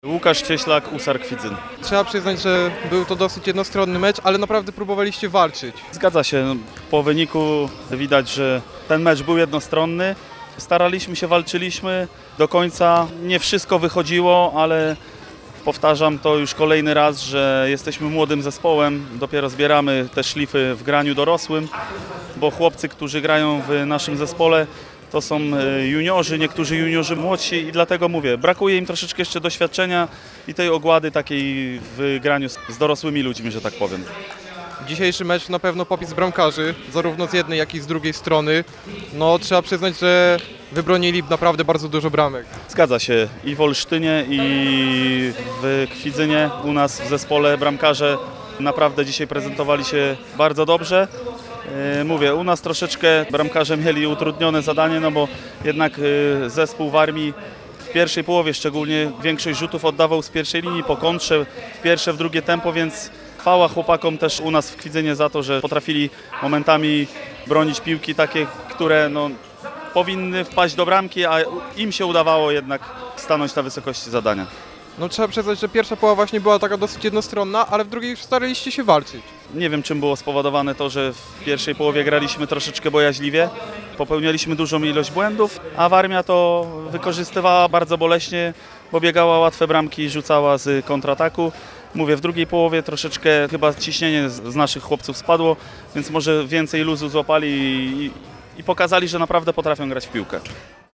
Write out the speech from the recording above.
Łukasz Cieślak, Usar Kwidzyn. Trzeba przyznać, że był to dosyć jednostronny mecz, ale naprawdę próbowaliście walczyć. Zgadza się, po wyniku widać, że ten mecz był jednostronny. Staraliśmy się, walczyliśmy do końca. Nie wszystko wychodziło, ale powtarzam to już kolejny raz, że jesteśmy młodym zespołem. Dopiero zbieramy te szlify w graniu dorosłym, bo chłopcy, którzy grają w naszym zespole, to są juniorzy, niektórzy juniorzy młodsi i dlatego mówię, brakuje im troszeczkę jeszcze doświadczenia i tej ogłady takiej w graniu z dorosłymi ludźmi, że tak powiem. Dzisiejszy mecz na pewno popis bramkarzy, zarówno z jednej, jak i z drugiej strony. No trzeba przyznać, że wybronili naprawdę bardzo dużo bramek. Zgadza się, i w Olsztynie, i w Kwidzynie u nas w zespole bramkarze naprawdę dzisiaj prezentowali się bardzo dobrze. Mówię, u nas troszeczkę bramkarze mieli utrudnione zadanie, no bo jednak zespół Warmii w pierwszej połowie szczególnie większość rzutów oddawał z pierwszej linii po kontrze, w pierwsze, w drugie tempo, więc chwała chłopakom też u nas w Kwidzynie za to, że potrafili momentami bronić piłki takie, które powinny wpaść do bramki, a im się udawało jednak stanąć na wysokości zadania. No trzeba przyznać, że pierwsza połowa właśnie była taka dosyć jednostronna, ale w drugiej staraliście się walczyć. Nie wiem, czym było spowodowane to, że w pierwszej połowie graliśmy troszeczkę bojaźliwie, popełnialiśmy dużą ilość błędów, a Warmia to wykorzystywała bardzo boleśnie, bo biegała łatwe bramki i rzucała z kontrataku. Mówię, w drugiej połowie troszeczkę chyba ciśnienie z naszych chłopców spadło, więc może więcej luzu złapali i pokazali, że naprawdę potrafią grać w piłkę.